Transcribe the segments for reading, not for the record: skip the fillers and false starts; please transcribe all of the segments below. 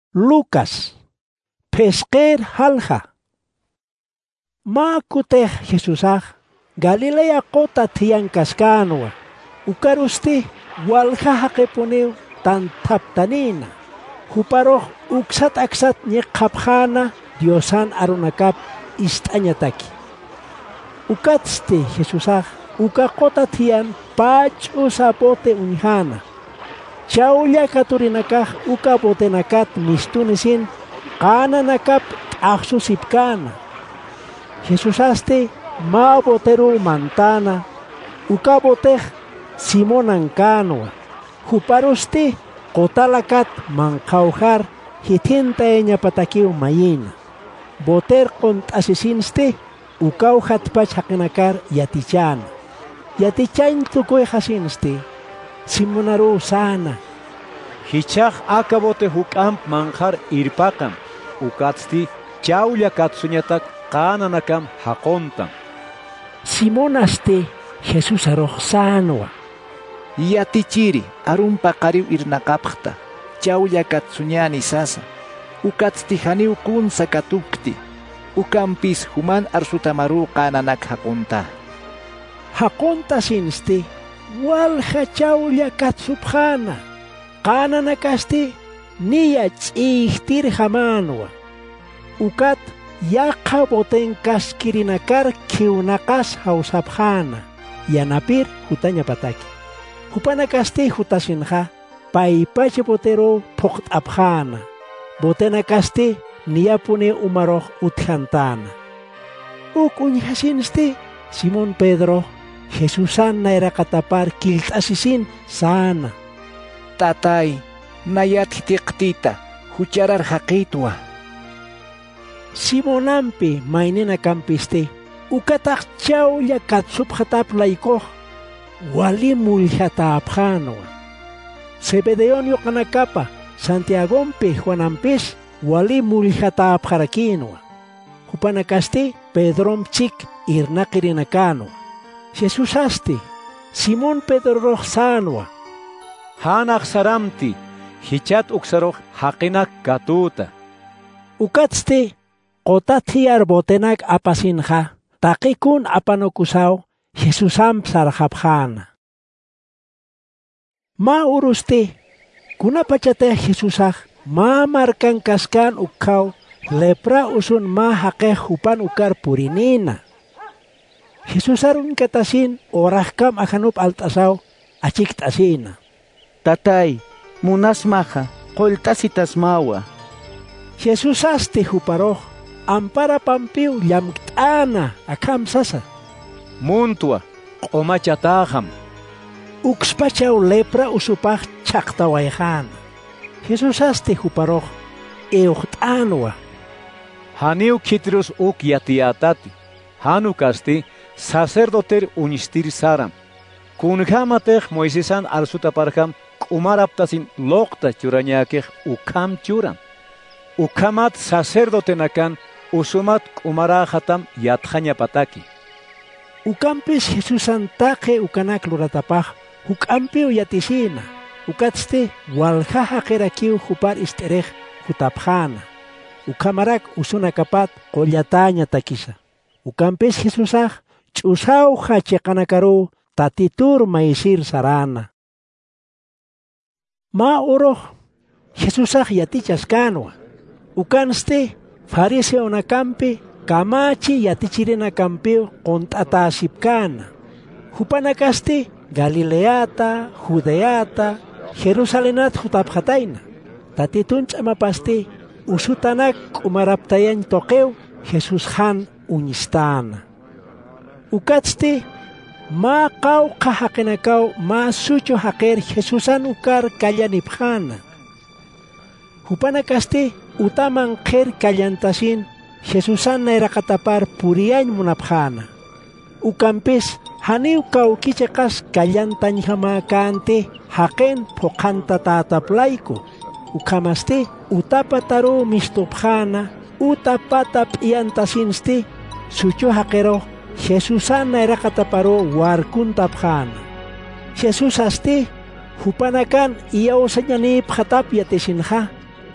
Lucas, pesquer halja. Ma kuteh Jesusaj, Galilea kota tiyan kaskanwa. Ukarusti walja hakeponeu tan taptanina. Huparoh uksat aksat nyekapjana Diosan arunakap istanyataki. Ukatste Jesusaj, ukakota tiyan pachu sapote unjana. Chaulia katurinakaj ukabotenakat mistunisin kananakap aksusipkana. Jesusaste ma boteru mantana ukabotej simonankanoa. Huparusti kotalakat mankaujar hitintaeña patakiu mayina. Boter kontasisinste ukauhat pachhakinakar yatichana. Yatichain tukoy hasinste simonaru sana. Hichaj akabote hukamp manjar irpakam. Ukatsti chaulia katsuñatak kananakam hakontam. Simonaste Jesus aroj sanoa. Yatichiri arumpa qariw irnaqapqta chawlla katsuñani sasa. Ukatsti haniw kunsa katukti. Ukampis human arsutamaru kananak hakonta. Hakonta sinste walja chawlla katsupjana. Kananakaste niya ch'ihtir hamanwa. Ukat yaqa boten kaskirinakar kiunakas hausapjana. Yanapir hutaña pataki. Hupanakaste hutasinja paipache botero poktapjana. Botenakaste niyapune umaroj utjantana. Ukunhasinste Simón Pedro Jesusan nairakatapar kiltasisin sana. Tatay, nayat hitiqtita, hucharar haqitwa. Simonampi mainena kampiste, ukatak chaulla katsupjatap laikoh, wali mulhatapjanwa. Sebedeonio kanakapa, Santiagompi Juanampis, wali mulhatapjarakinwa. Hupanakaste Pedrom chik irnakirinakano. Jesusaste, Simón Pedro roxanwa. Hanak saramti, hichat uksaroj haqinak katuta. Ukatste, kotatiar botenak apasinja, takikun apanokusao, Jesusam sarjapjana. Ma uruste, kunapachate Jesusaj, ma markan kaskan ukau, lepra usun ma haqeh hupan ukar purinina. Jesusarun katasin, orahkam ajanup altasao, achiktasina. Tatay, munasmaja, koltasitas mawa. Jesusaste huparoj, ampara pampiu llamktana akam sasa. Muntua, qomachatajam. Uxpachau lepra usupaj chaqtawayjana. Jesusaste huparoj, euqtanwa. Haniu kitrus uk yatiatati. Hanukasti sacerdoter unistir saram. Kunjamatej Moisesan arsutaparjam kumaraptasin lokta churañakej ukam churam. Ukamat sacerdotenakan usumat kumarajatam yatjaña pataki. Ukampis Jesusan taje ukanak luratapaj ukampiu yatisina. Ukatste waljaja kerakiu hupar isterej hutapjana. Ukamarak usunakapat qollataña takisa. Ukampis Jesusaj ch'usau hacheqanakaru tatitur maisir sarana. Ma uroj Jesusaj yatichaskanwa. Ukanste fariseo nakampi kamachi yatichirena kampio kontatasipkana. Hupanakaste Galileata, Judeata, Jerusalenat hutapjataina. Tatitun ch'amapaste usutanak kumaraptayan toqeu Jesus han uñistana. Ukatste ma qaw qahaqinakaw ma sucho haqer Jesusan ukar kallanipjana. Hupanakaste utaman qer kallantasin Jesusan nairakatapar puriañ munapjana. Ukampis haniw kawkicheqas kallantañhamakante haqen poqanta tataplayku. Ukamaste utapataru mistupjana utapata p'iantasinste sucho haqero Jesusan nairakataparo warkuntapjana. Jesusaste hupanakan iyawsañanipjatap yatisinja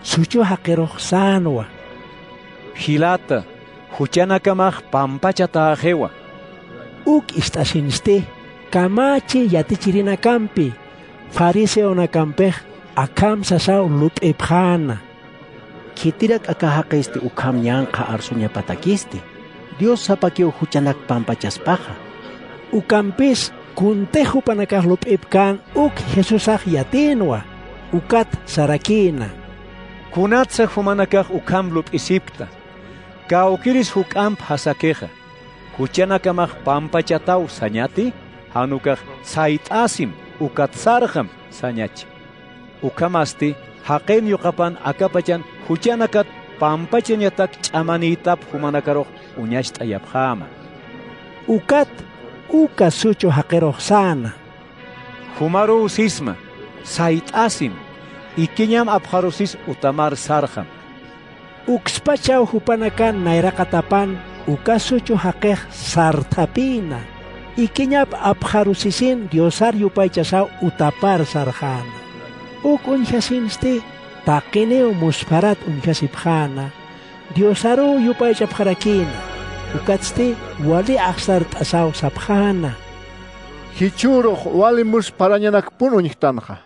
sucho haqiroq sanwa. Hilata, huchanakamaj pampachatajewa. Uk istashinste, kamachi yatichirina kampi, fariseo na kampej, akam sasao lup'ipjana. Kitirak akahaqiste ukam ñanqa arsuña patakiste. Dios sapakio huchanak pampachaspaja. Ukampis kunteju panakaj lup'ipkan uk Jesusaj yatinwa, ukat sarakina. Kunatsa humanakaj ukam lup'isipta. Kaukiris hukamp hasakeja. Huchanakamaj pampachatau sañati, hanukaj saitasim ukatsarjam sañachi. Ukamasti haqen yuqapan akapachan huchanakat pampachañatak ch'amanitap humanakaroj uñasht'ayapjama. Ukat uka sucho haqiroq sana. Humaru sisma, saitasim, ikiñam abharusis utamar sarjam. Ukspachaw hupanakan nairaqatapan ukasucho haqej sartapina. Ikiñap abharusisin diosar yupaychasaw utapar sarjana. Uk unjasinste taqineo musparat unjasipjana. Diosaru yupaychapjarakina. Ukatste wali aksar tasaw sapjana. Hichuruj wali musparañanak punuñtanja.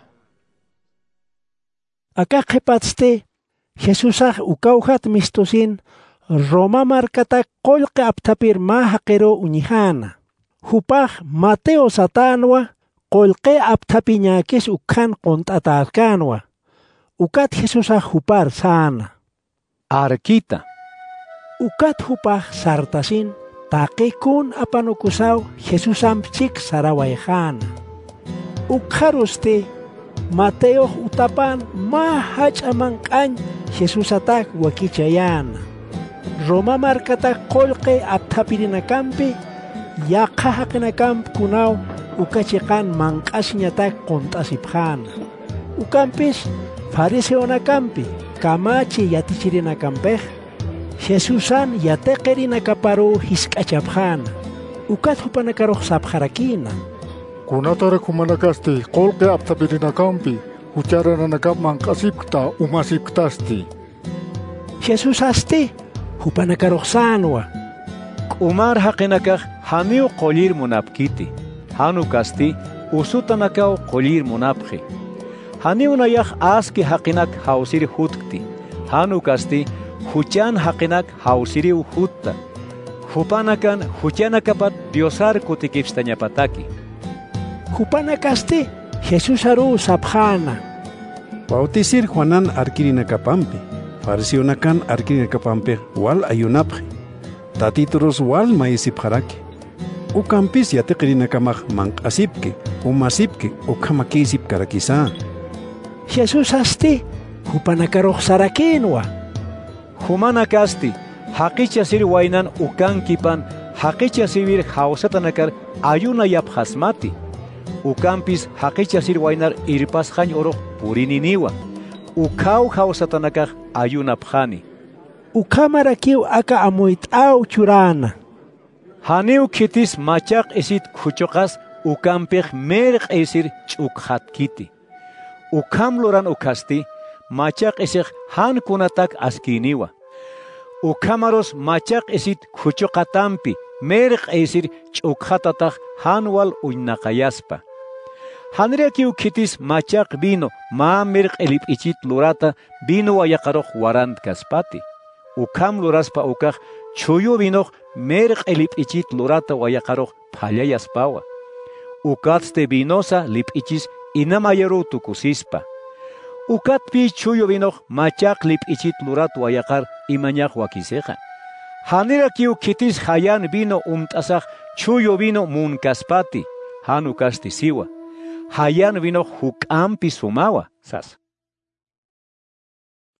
Aka qhipatste Jesusaj ukawjat mistosin Roma markata qollqe aptapir ma haqiro uñijana. Hupaj Mateo satanwa qollqe aptapiñakis ukhan qont'atarkanwa. Ukat Jesusaj hupar sana. Arquita. Ukat hupaj sartasin taqikun apanukusaw Jesusampchik sarawayjana. Ukharuste Mateo utapan ma hach'aman q'añ Jesusatak wakichayana. Roma markata qollqe aptapirinakampi yaqa haqinakamp kunaw ukachiqan manq'asñatak qont'asipjana. Ukampis fariseonakampi kamachi yatichirinakampej Jesusan yateqerinakaparu hisk'achapjana. Ukat hupanakaroq sapjarakina. Kunatarek humanakasti qollqe aptapirinakampi hucharananakam manq'asipkta umasipktasti. Jesusasti hupanakaroq sanwa. Umar haqinakaj haniu qollir munapkiti. Hanukasti usutanakaw qollir munapji. Haniunayaj aski haqinak hawsiri hutkti. Hanukasti huchan haqinak hawsiriw hutta. Hupanakan huchanakapat diosar kutikipstañapataki. Hupanakasti Jesusaru sapjana. Bautisir Juanan arkirinakapampi. Fariseonakan arkirinakapampi wal ayunapji. Tatituros wal maisipjaraki. Ukampis yateqirinakamaj manq'asipki, umasipki, ukamakisip karakisa. Jesusasti hupanakaroq sarakinwa. Humanakasti haqicha sir waynan ukankipan haqicha sivir hawsatanakar ayunayapjasmati. Ukampis haqicha sir waynar irpasqañ oroq purininiwa. Ukaw hawsatanakaj ayunapjani. Ukamarakiw aka amuyt'aw churana. Haniw kitis machaq isit khuchoqas ukampej merq isir ch'ukhatkiti. Ukam loran ukasti machaq isig han kunatak askiniwa. Ukamaros machaq isit khuchoqatampi merq isir ch'ukhatataq hanwal uynaqayaspa. Hanriakiw kitis machaq vino ma merq elip'ichit lurata vino wayaqaroq warant kaspati. Ukam luraspa ukaq chuyu vinoq merq elip'ichit lurata wayaqaroq phallayaspawa. Ukatste vinosa lip'ichis inamayaru tukusispa. Ukatpi chuyu vinoq machaq lip'ichit lurat wayaqar imañaq wakiseqa. Hanriakiw kitis hayan vino umt'asaq chuyu vino munkaspati. Hanukasti siwa. Hayan vino huk'ampi sumawa sas.